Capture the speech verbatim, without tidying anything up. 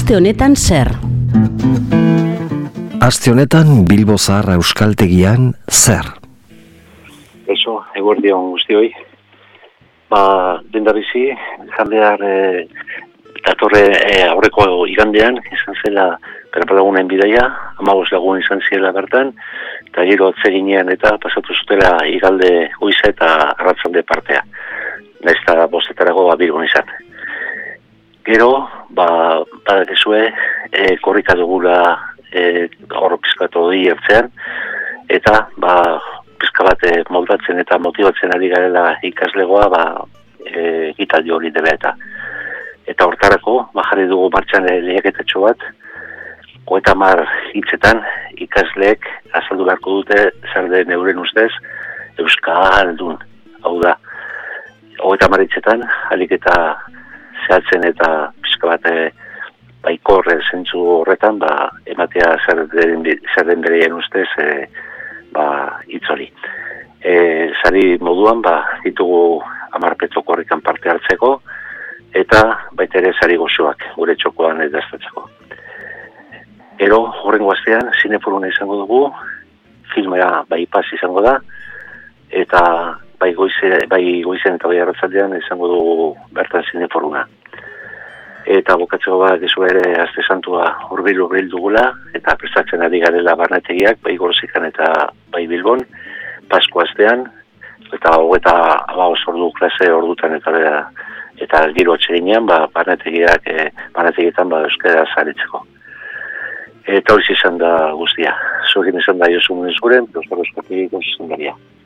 aste honetan zer? Aste honetan Bilbo Zahar Euskaltegian zer? Eso, eguerdion guztioi. Ba, dendabizi, izan behar e, datorre e, aurreko igandean, izan zela Perpalagunen bidaia, amabos lagun izan ziela bertan, eta gero atzeginean eta pasatu zutela igalde goiza eta arratzalde partea. Naiz eta bostetarago Bilbon izan. Gero, ba, badakizue, e, korrika dugula e, hor pizkatu hori ertzean, eta ba, pizka bat e, moldatzen eta motibatzen ari garela ikaslegoa, ba, e, egitaldi hori dela eta. Eta hortarako, ba, jarri dugu martxan e, lehiaketatxo bat, hogeita hamar hitzetan ikasleek azaldu beharko dute zer den euren ustez euskaldun. Hau da, hogeita hamar hitzetan, ahalik eta zehatzen eta pizka bat e, baikorre zentzu horretan, ba, ematea zer den, zer den bereien ustez e, ba, hitz hori. E, sari moduan, ba, ditugu hamar petro korrikan parte hartzeko, eta baita ere sari gozoak gure txokoan edaztatzeko. Ero, horrengo astean, zineforuna izango dugu, filmea bai pas izango da, eta bai, goize, bai goizen eta bai arratzaldean izango dugu bertan zineforuna. Eta bokatzeko bat gizu ere aste santua hurbil hurbil dugula, eta prestatzen ari garela barnetegiak, bai Gorzikan eta bai Bilbon, Pasko astean, eta hogeita hamabost ordu klase ordutan eta eta giro atseginean, ba, barnetegiak, e, barnetegietan ba, euskara zaritzeko. Eta hori izan da guztia. Zuekin izan da Josu Munez guren, Euskal Euskatik izan daria.